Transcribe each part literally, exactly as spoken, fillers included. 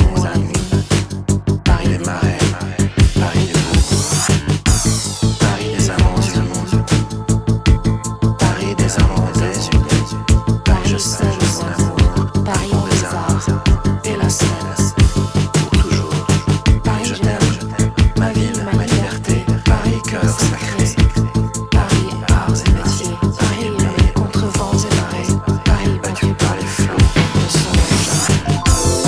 l'amour la nuit. Paris des marais, Paris des beaux, Paris des aventures, Paris des amants désunis, Paris je sais mon amour, Paris des arts et la scène, pour toujours. Paris je t'aime, ma ville, ma liberté, Paris cœur sacré, Paris arts et métiers, Paris aimé contre vents et marées, Paris battu par les flots, ne sombre jamais.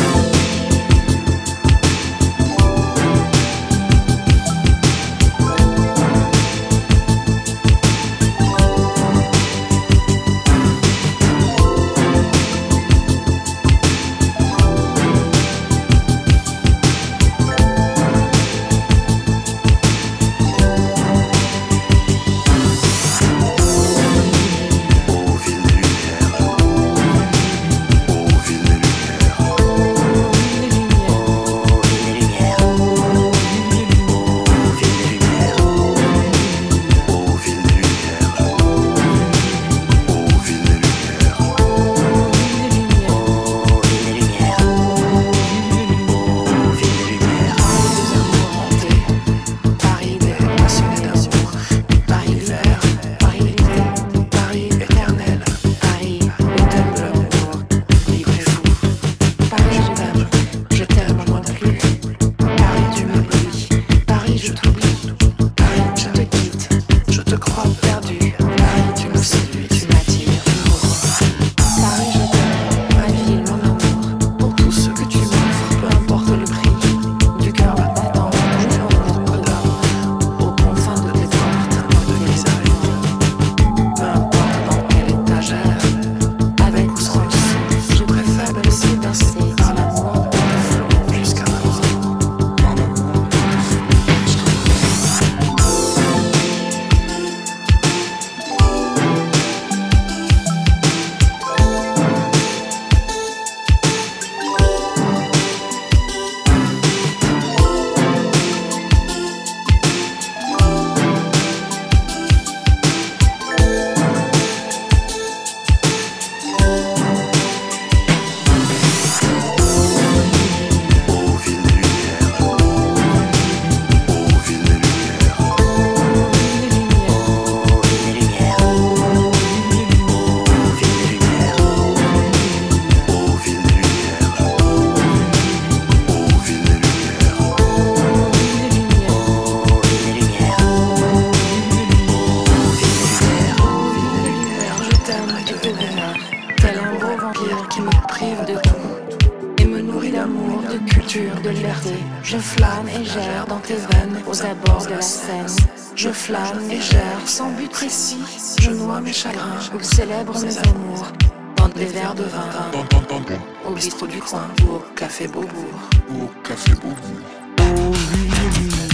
Tel un gros vampire qui me prive de tout et me nourrit d'amour, de culture, de liberté. Je flâne et gère dans tes veines aux abords de la Seine. Je flâne et gère sans but précis. Je noie mes chagrins ou célèbre mes amours dans des verres de vin, au bistrot du coin ou au café Beaubourg. Au café Beaubourg.